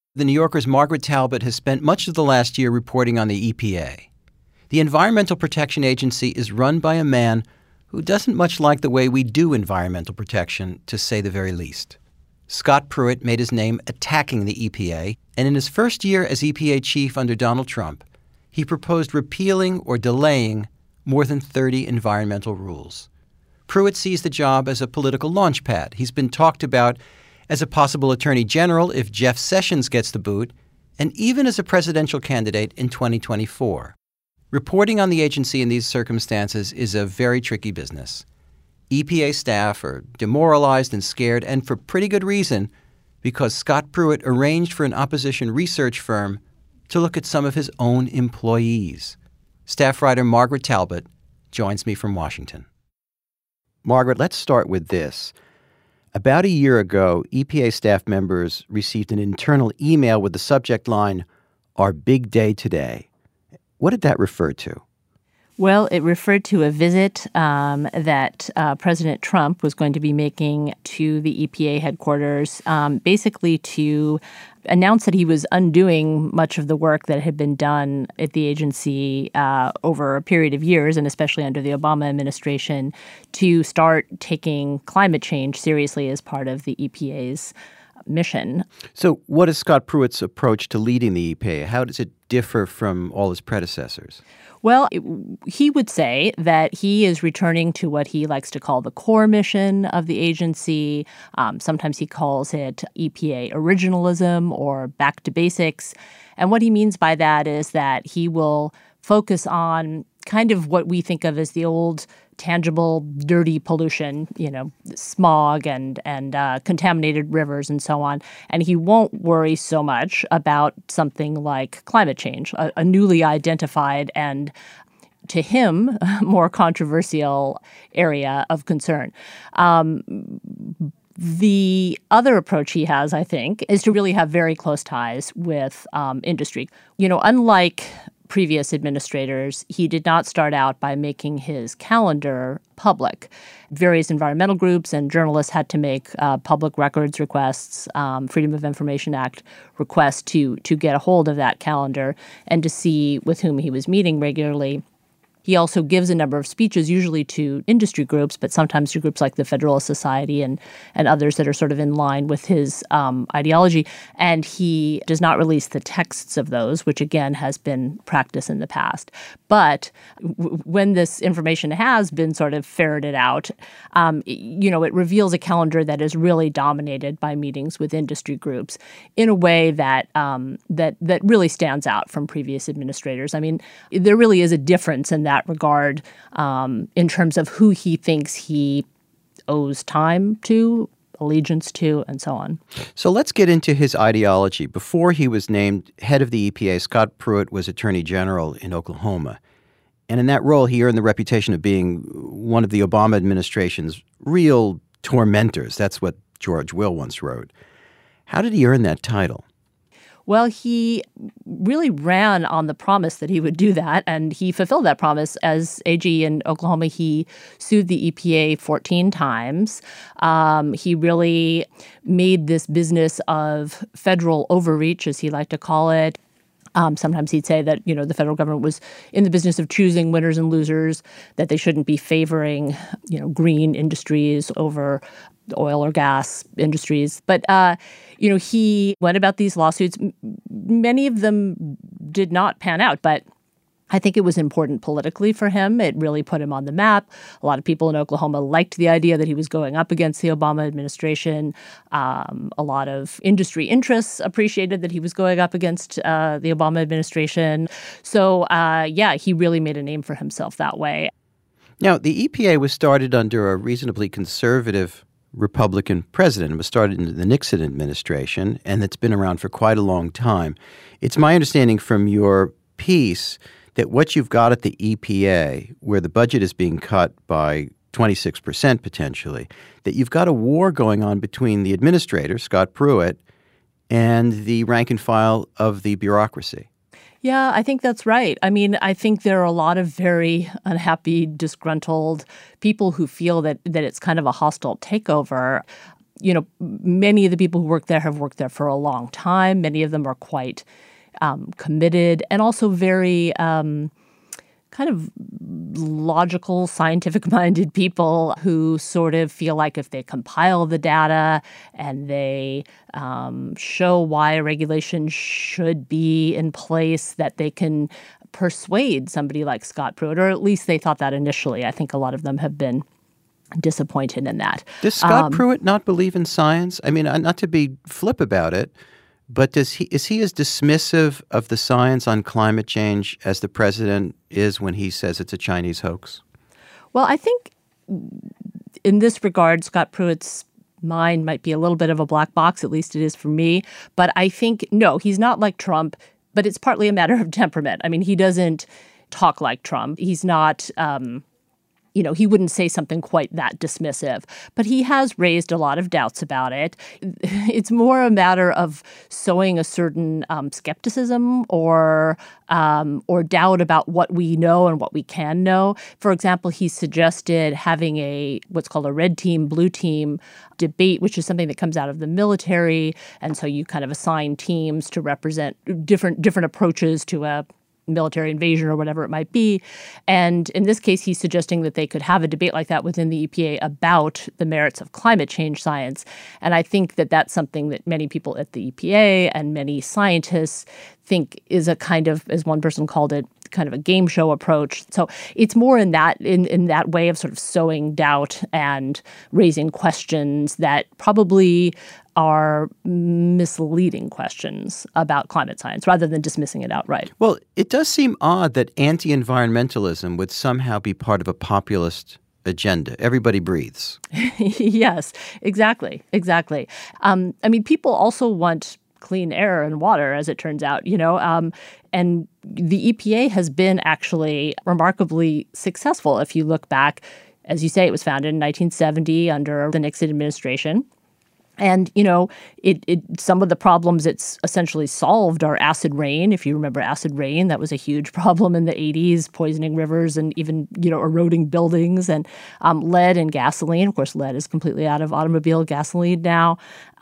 The New Yorker's Margaret Talbot has spent much of the last year reporting on the EPA. The Environmental Protection Agency is run by a man who doesn't much like the way we do environmental protection, to say the very least. Scott Pruitt made his name attacking the EPA, and in his first year as EPA chief under Donald Trump, he proposed repealing or delaying more than 30 environmental rules. Pruitt sees the job as a political launchpad. He's been talked about as a possible attorney general if Jeff Sessions gets the boot, and even as a presidential candidate in 2024. Reporting on the agency in these circumstances is a very tricky business. EPA staff are demoralized and scared, and for pretty good reason, because Scott Pruitt arranged for an opposition research firm to look at some of his own employees. Staff writer Margaret Talbot joins me from Washington. Margaret, let's start with this. About a year ago, EPA staff members received an internal email with the subject line, "Our Big Day Today." What did that refer to? Well, it referred to a visit that President Trump was going to be making to the EPA headquarters, basically to announce that he was undoing much of the work that had been done at the agency over a period of years, and especially under the Obama administration, to start taking climate change seriously as part of the EPA's mission. So what is Scott Pruitt's approach to leading the EPA? How does it differ from all his predecessors? Well, he would say that he is returning to what he likes to call the core mission of the agency. Sometimes he calls it EPA originalism or back to basics. And what he means by that is that he will focus on kind of what we think of as the old tangible, dirty pollution, smog and contaminated rivers and so on. And he won't worry so much about something like climate change, a newly identified and, to him, more controversial area of concern. The other approach he has, I think, is to really have very close ties with industry. Unlike previous administrators, he did not start out by making his calendar public. Various environmental groups and journalists had to make public records requests, Freedom of Information Act requests to get a hold of that calendar and to see with whom he was meeting regularly. He also gives a number of speeches, usually to industry groups, but sometimes to groups like the Federalist Society and others that are sort of in line with his ideology. And he does not release the texts of those, which, again, has been practice in the past. But when this information has been sort of ferreted out, it reveals a calendar that is really dominated by meetings with industry groups in a way that that really stands out from previous administrators. I mean, there really is a difference in that regard in terms of who he thinks he owes time to, allegiance to, and so on. So let's get into his ideology. Before he was named head of the EPA, Scott Pruitt was Attorney General in Oklahoma. And in that role, he earned the reputation of being one of the Obama administration's real tormentors. That's what George Will once wrote. How did he earn that title? Well, he really ran on the promise that he would do that, and he fulfilled that promise. As AG in Oklahoma, he sued the EPA 14 times. He really made this business of federal overreach, as he liked to call it. Sometimes he'd say that, the federal government was in the business of choosing winners and losers, that they shouldn't be favoring, green industries over oil or gas industries. But, he went about these lawsuits. Many of them did not pan out, but I think it was important politically for him. It really put him on the map. A lot of people in Oklahoma liked the idea that he was going up against the Obama administration. A lot of industry interests appreciated that he was going up against the Obama administration. So, he really made a name for himself that way. Now, the EPA was started under a reasonably conservative Republican president. It was started in the Nixon administration, and it's been around for quite a long time. It's my understanding from your piece that what you've got at the EPA, where the budget is being cut by 26% potentially, that you've got a war going on between the administrator, Scott Pruitt, and the rank and file of the bureaucracy. Yeah, I think that's right. I mean, I think there are a lot of very unhappy, disgruntled people who feel that it's kind of a hostile takeover. many of the people who work there have worked there for a long time. Many of them are quite committed and also very kind of logical, scientific-minded people who sort of feel like if they compile the data and they show why a regulation should be in place, that they can persuade somebody like Scott Pruitt, or at least they thought that initially. I think a lot of them have been disappointed in that. Does Scott Pruitt not believe in science? I mean, not to be flip about it, but is he as dismissive of the science on climate change as the president is when he says it's a Chinese hoax? Well, I think in this regard, Scott Pruitt's mind might be a little bit of a black box, at least it is for me. But I think, no, he's not like Trump, but it's partly a matter of temperament. I mean, he doesn't talk like Trump. He's not he wouldn't say something quite that dismissive, but he has raised a lot of doubts about it. It's more a matter of sowing a certain skepticism or doubt about what we know and what we can know. For example, he suggested having what's called a red team, blue team debate, which is something that comes out of the military, and so you kind of assign teams to represent different approaches to a military invasion or whatever it might be. And in this case, he's suggesting that they could have a debate like that within the EPA about the merits of climate change science. And I think that that's something that many people at the EPA and many scientists think is a kind of, as one person called it, kind of a game show approach. So it's more in that way of sort of sowing doubt and raising questions that probably are misleading questions about climate science rather than dismissing it outright. Well, it does seem odd that anti-environmentalism would somehow be part of a populist agenda. Everybody breathes. Yes, exactly. I mean, people also want clean air and water, as it turns out, and the EPA has been actually remarkably successful. If you look back, as you say, it was founded in 1970 under the Nixon administration. And, some of the problems it's essentially solved are acid rain. If you remember acid rain, that was a huge problem in the 80s, poisoning rivers and even, eroding buildings, and lead and gasoline. Of course, lead is completely out of automobile gasoline now.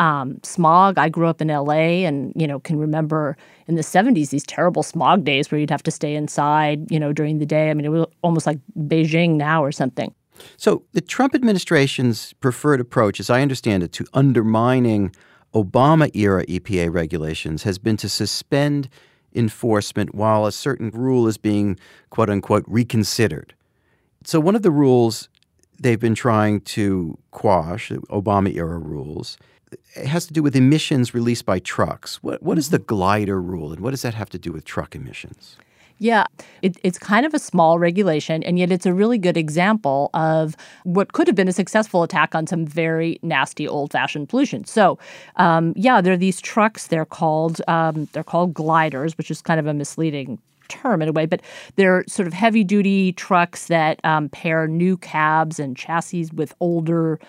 Smog. I grew up in L.A. and, can remember in the 70s these terrible smog days where you'd have to stay inside, during the day. I mean, it was almost like Beijing now or something. So the Trump administration's preferred approach, as I understand it, to undermining Obama-era EPA regulations has been to suspend enforcement while a certain rule is being, quote-unquote, reconsidered. So one of the rules they've been trying to quash, Obama-era rules, has to do with emissions released by trucks. What is the glider rule, and what does that have to do with truck emissions? Yeah, it's kind of a small regulation, and yet it's a really good example of what could have been a successful attack on some very nasty, old-fashioned pollution. So, there are these trucks. They're called gliders, which is kind of a misleading term in a way, but they're sort of heavy-duty trucks that pair new cabs and chassis with older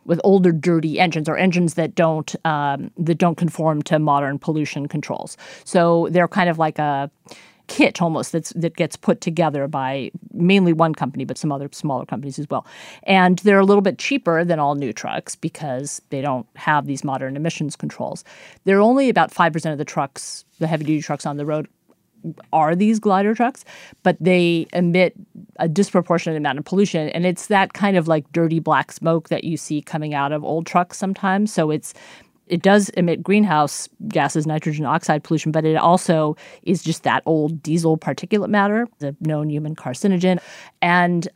dirty engines, or engines that don't conform to modern pollution controls. So they're kind of like a kit almost that gets put together by mainly one company, but some other smaller companies as well. And they're a little bit cheaper than all new trucks because they don't have these modern emissions controls. They're only about 5% of the trucks, the heavy-duty trucks on the road, are these glider trucks, but they emit a disproportionate amount of pollution. And it's that kind of like dirty black smoke that you see coming out of old trucks sometimes. So it does emit greenhouse gases, nitrogen oxide pollution, but it also is just that old diesel particulate matter, the known human carcinogen. And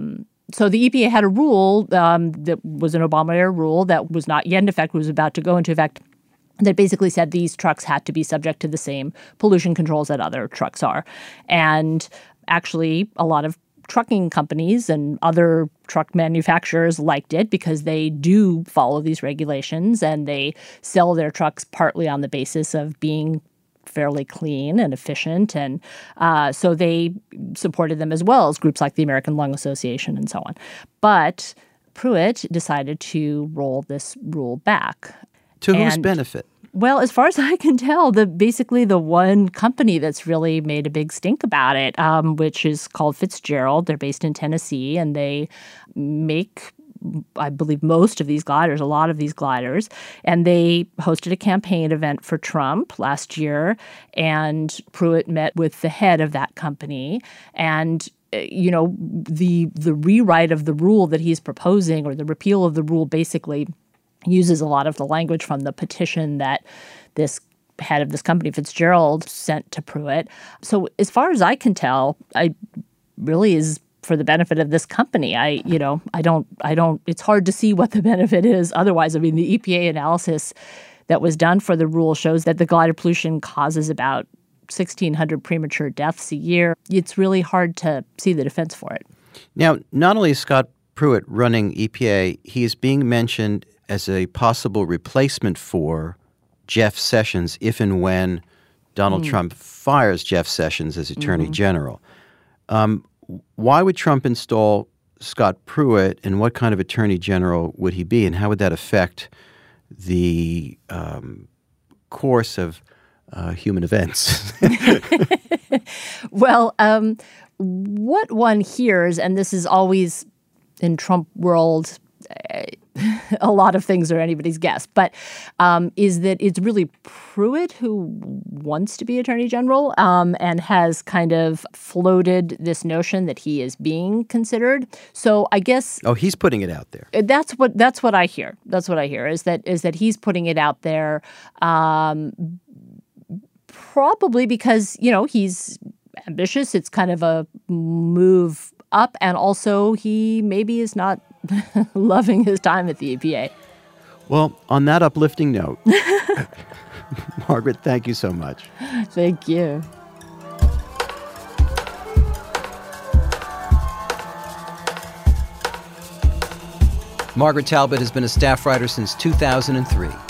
so the EPA had a rule that was an Obama-era rule that was not yet in effect, was about to go into effect, that basically said these trucks had to be subject to the same pollution controls that other trucks are. And actually, a lot of trucking companies and other truck manufacturers liked it because they do follow these regulations and they sell their trucks partly on the basis of being fairly clean and efficient. And so they supported them as well as groups like the American Lung Association and so on. But Pruitt decided to roll this rule back. To whose benefit? Well, as far as I can tell, basically the one company that's really made a big stink about it, which is called Fitzgerald. They're based in Tennessee, and they make I believe, most of these gliders, a lot of these gliders. And they hosted a campaign event for Trump last year, and Pruitt met with the head of that company. And the rewrite of the rule that he's proposing, or the repeal of the rule, basically uses a lot of the language from the petition that this head of this company, Fitzgerald, sent to Pruitt. So as far as I can tell, I really is for the benefit of this company. I don't, it's hard to see what the benefit is otherwise. I mean, the EPA analysis that was done for the rule shows that the glider pollution causes about 1,600 premature deaths a year. It's really hard to see the defense for it. Now, not only is Scott Pruitt running EPA, he is being mentioned as a possible replacement for Jeff Sessions if and when Donald Trump fires Jeff Sessions as Attorney General. Why would Trump install Scott Pruitt, and what kind of Attorney General would he be, and how would that affect the course of human events? Well, what one hears, and this is always in Trump world, a lot of things are anybody's guess, but is that it's really Pruitt who wants to be Attorney General and has kind of floated this notion that he is being considered. So I guess he's putting it out there. That's what I hear. That's what I hear is that he's putting it out there, probably because he's ambitious. It's kind of a move up, and also he maybe is not loving his time at the EPA. Well, on that uplifting note, Margaret, thank you so much. Thank you. Margaret Talbot has been a staff writer since 2003.